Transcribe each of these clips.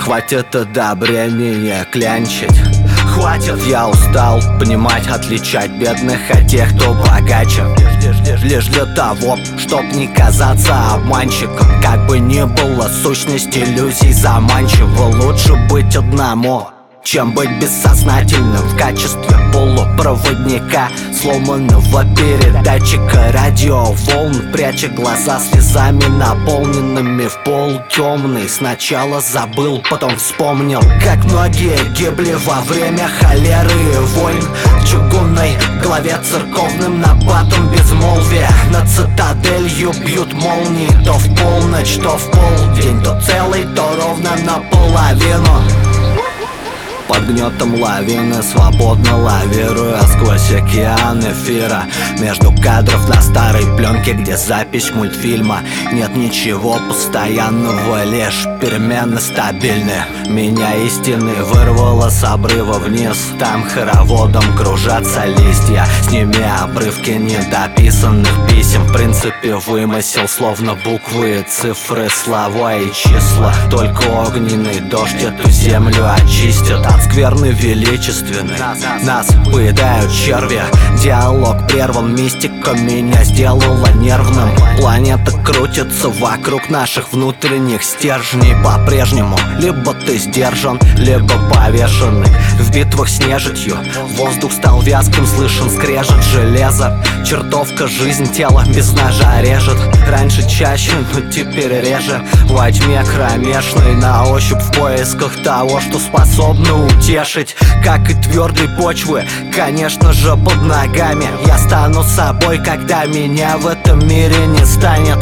Хватит одобрения клянчить. Хватит, я устал понимать, отличать бедных от тех, кто богаче. Лишь для того, чтоб не казаться обманщиком. Как бы ни было, сущность иллюзий заманчива. Лучше быть одному, чем быть бессознательным в качестве полупроводника сломанного передатчика радиоволн, пряча глаза слезами, наполненными в пол темный. Сначала забыл, потом вспомнил, как многие гибли во время холеры и войн. В чугунной голове церковным набатом безмолвия над цитаделью бьют молнии. То в полночь, то в полдень, то целый, то ровно наполовину. Под гнетом лавины свободно лавируя сквозь океан эфира. Между кадров на старой пленке, где запись мультфильма. Нет ничего постоянного, лишь перемены стабильны. Меня истины вырвало с обрыва вниз. Там хороводом кружатся листья, с ними обрывки недописанных писем. В принципе вымысел, словно буквы и цифры, слова и числа. Только огненный дождь эту землю очистит от скверны величественной. Нас поедают черви. Диалог прерван, мистика меня сделала нервным. Планета крутится вокруг наших внутренних стержней по-прежнему. Либо ты сдержан, либо повешенный. В битвах с нежитью воздух стал вязким, слышен скрежет железа. Чертовка жизнь тело без ножа режет. Раньше чаще, но теперь реже. Во тьме кромешной, на ощупь в поисках того, что способно утешить. Как и твердой почвы, конечно же, под ногами. Я стану собой, когда меня в этом мире не станет.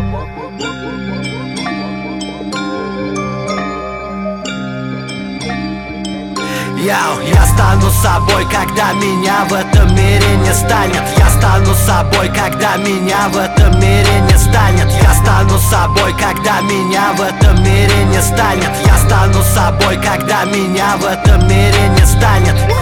Я стану собой, когда меня в этом мире не станет. Я стану собой, когда меня в этом мире не станет. Я стану собой, когда меня в этом мире не станет. Я стану собой, когда меня в этом мире не станет.